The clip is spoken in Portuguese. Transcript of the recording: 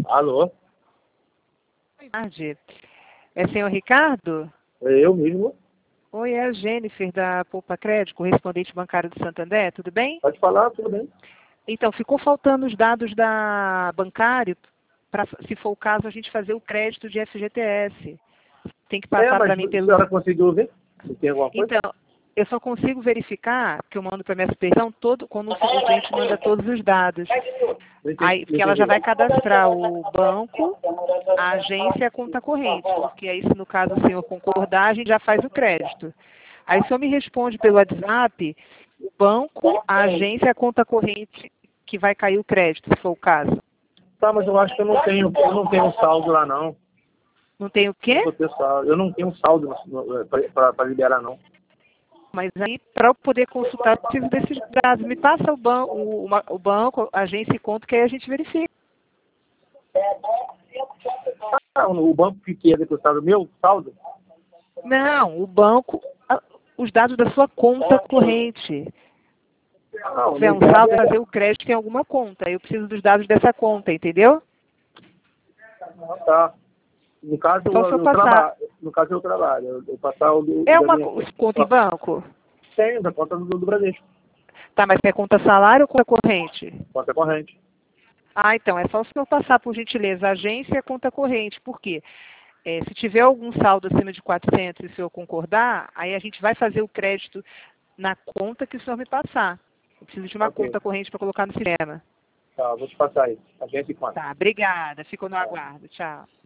Alô? Boa tarde. É senhor Ricardo? É eu mesmo. Oi, é a Jennifer da Poupa Crédito, correspondente bancário do Santander, tudo bem? Pode falar, tudo bem. Então, ficou faltando os dados da bancário para, se for o caso, a gente fazer o crédito de FGTS. Tem que passar Mas para mim a pelo... senhora conseguiu ver? Se tem alguma coisa? Então, eu só consigo verificar, que eu mando para minha supervisão, quando o cliente manda todos os dados. Aí, porque ela já vai cadastrar o banco, a agência e a conta corrente, porque aí, se no caso o senhor concordar, a gente já faz o crédito. Aí o senhor me responde pelo WhatsApp, o banco, a agência e a conta corrente que vai cair o crédito, se for o caso. Tá, mas eu acho que eu não tenho saldo lá, não. Não tem o quê? Eu não tenho saldo para liberar, não. Mas aí, para eu poder consultar, eu preciso desses dados. Me passa o banco, a agência e conta, que aí a gente verifica. Ah, o banco que é depositado meu, saldo? Não, o banco, os dados da sua conta corrente. Não, Se tiver um saldo, fazer o crédito em alguma conta. Eu preciso dos dados dessa conta, entendeu? tá. No caso, Só se eu eu passar. trabalho. No caso, eu trabalho. Eu passar o do, É da uma minha conta em banco? Tenho, da conta do Bradesco. Tá, mas é conta salário ou conta corrente? Conta corrente. Ah, então, é só o senhor passar, por gentileza, a agência e a conta corrente. Por quê? Se tiver algum saldo acima de 400 e o senhor concordar, aí a gente vai fazer o crédito na conta que o senhor me passar. Eu preciso de uma Ok. conta corrente para colocar no sistema. Tá, vou te passar aí. Agência e conta. Tá, obrigada. Fico no aguardo. Tchau.